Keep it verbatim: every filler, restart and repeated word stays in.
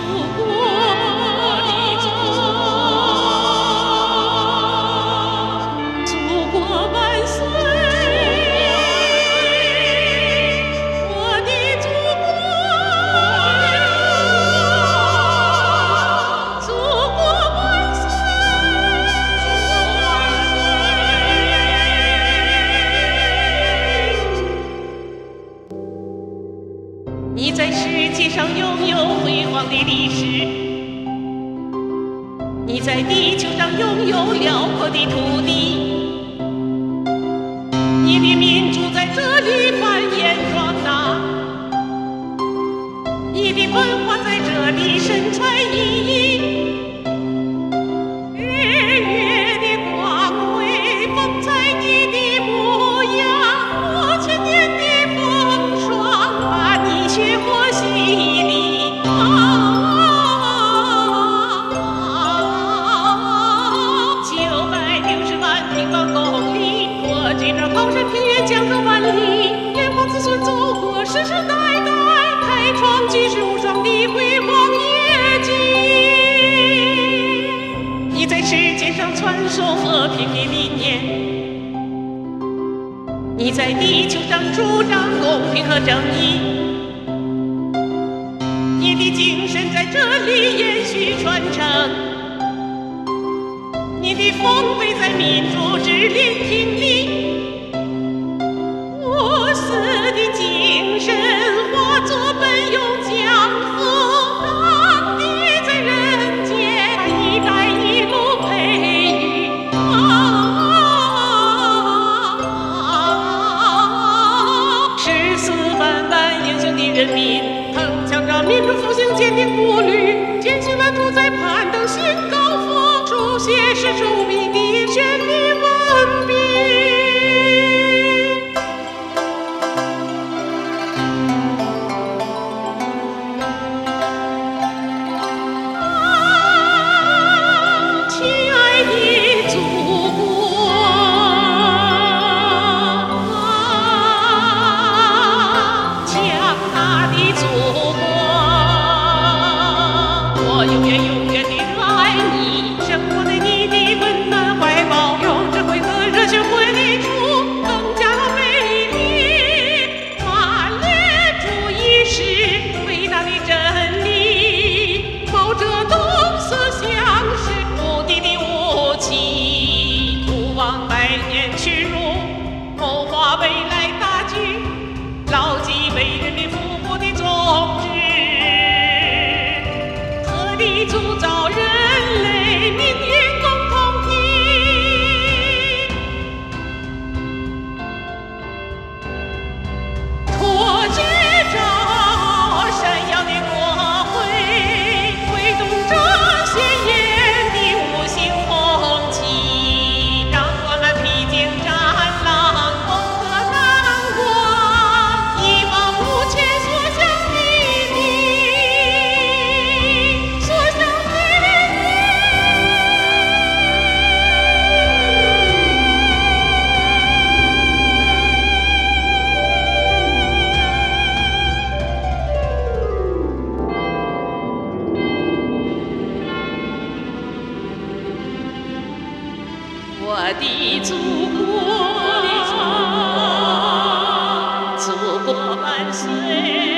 国，我的祖国，祖国万岁！我的祖国，祖国万岁！你在世界上拥有辉煌的历史，你在地球上拥有辽阔的土地，你的民族在这里繁衍壮大，你的文化在这里身传意义。日月的光辉风采你的模样，我千年的风霜把你血火洗礼。九百六十万平方公里，我这这高山平原江河万里，炎黄子孙走过世世代代，开创举世无双的辉煌业绩。你在世界上传授和平的理念，你在地球上主张公平和正义，你的精神在这里延续传承，你的丰碑在民族之林挺立。无私的精神化作奔涌江河，大地在人间一带一路培育。十四万万英雄的人民，铿锵着民主复兴坚定步履，践行了屠宰攀登新高峰，书写史书无比的绚丽文笔。我永远永远地热爱你，生活在你的温暖怀抱，用智慧和热血绘出更加美丽。团结主义是伟大的真理，毛泽东思想是无敌的武器，不枉百年屈辱，谋划未来大局，牢记为人民服务的宗旨。铸造人类命运共同体，托举着闪耀的国徽，挥动着鲜艳的五星红旗，让我们披荆斩浪，攻克难关，一往无前所向披靡。我的祖国，祖国万岁！